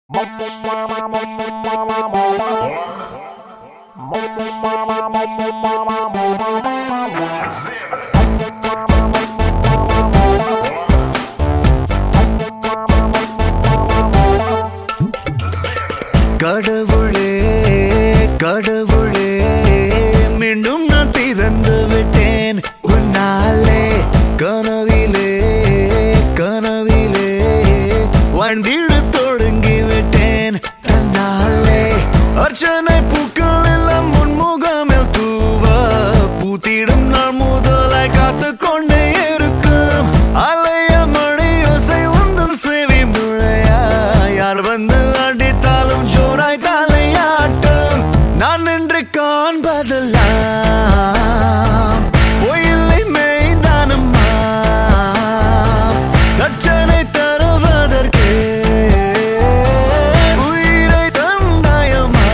கடவுளே கடவுளே மீண்டும் நான் பிறந்து விட்டேன் உன்னாலே கனவிலே கனவிலே வாழ்ந்திட தொடங்கி விட்டேன் தன்னாலே அர்ச்சனை பூக்கள் எல்லாம் முன்முகமில் தூவ பூத்திடும் நாள் முதலாய் காத்து கொண்டே இருக்கும் அலைய மழை யோசை உந்தன் சேவை முழையா யார் வந்து அடித்தாலும் ஜோராய் தலையாட்டம் நான் என்று காண்பதெல்லாம் பொய்யில்லை மெய்தானம்மா தட்சனை தருவதற்கே உயிரை தந்தாயம்மா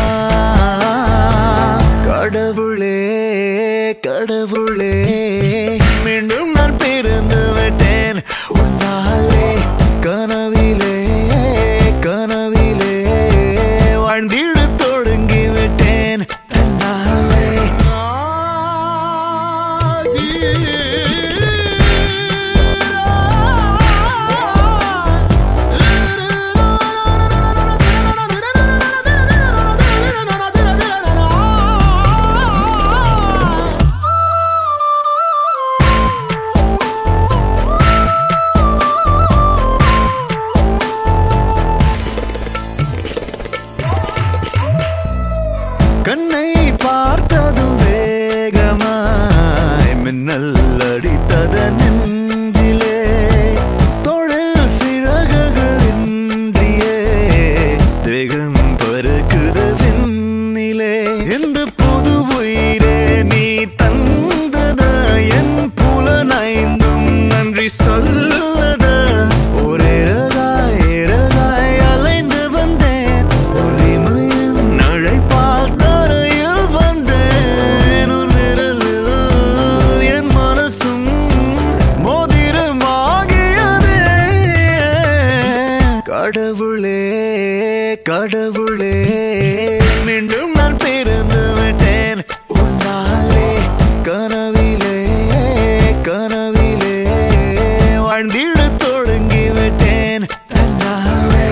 கடவுளே கடவுளே மீண்டும் நான் பிறந்து விட்டேன் உன்னாலே கனவிலே கனவிலே வாழ்ந்திட தொடங்கி விட்டேன் தன்னாலே கண்ணை பார்த்ததும் வேகமாய் மின்னல் அடித்தத நெஞ்சிலே தொழில் சிறகுகளின்றியே தேகம் பறக்குது விண்ணிலே இந்த புது உயிரே நீ தந்தத என் புலனைந்தும் நன்றி சொல்லத ஒரே ரகாய் அலைந்து வந்தேன் ஒளிமையின் நழைப்பால் கடவுளே கடவுளே மீண்டும் நான் பிறந்து விட்டேன் உன்னாலே கனவிலே கனவிலே வாழ்ந்திட தொடங்கி விட்டேன் தன்னாலே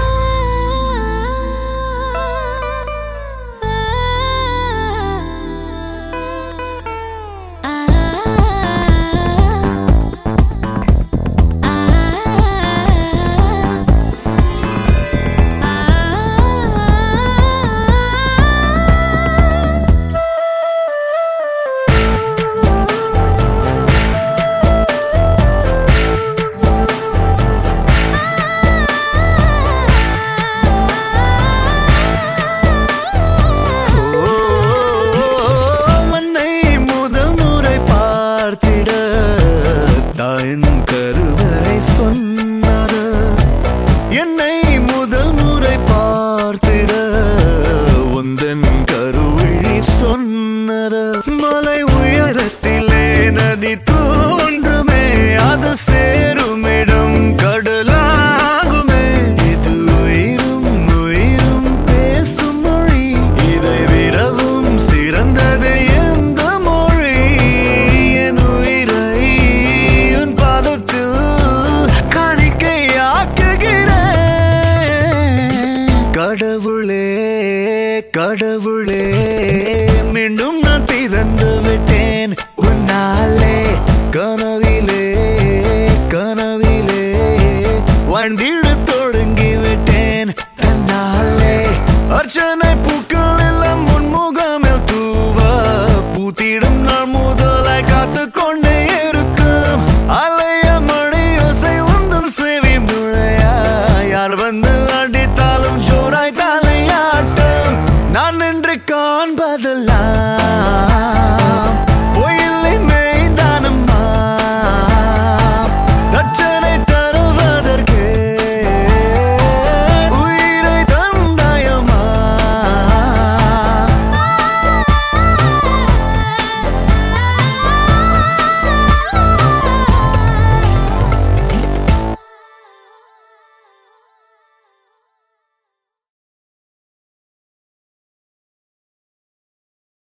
தாயின் கருவறை சொன்னது என்னை முதல் முறை பார்த்திட உந்தன் கருவிழி சொன்னது மலை உயரத்திலே நதி தோன்றுமே அது சேருமிடம் கடலாகுமே இது உயிரும் உயிரும் பேசும் மொழி இதை விடவும் சிறந்தது எந்த மொழி என் உயிரை கடவுளே கடவுளே மீண்டும் நான் பிறந்து விட்டேன் உன்னாலே கனவிலே கனவிலே வாழ்ந்திட தொடங்கி விட்டேன் தன்னாலே அர்ச்சனை பூக்கள் எல்லாம் முன்முகமில் தூவ பூத்திடும் நாள் முதலாய் காத்து கொண்டே இருக்கும் அலைய மழை யோசை உந்தன் சேவை முழையா யார் வந்து அடித்தாலும் ஜோராய் தலையாட்டம் நான்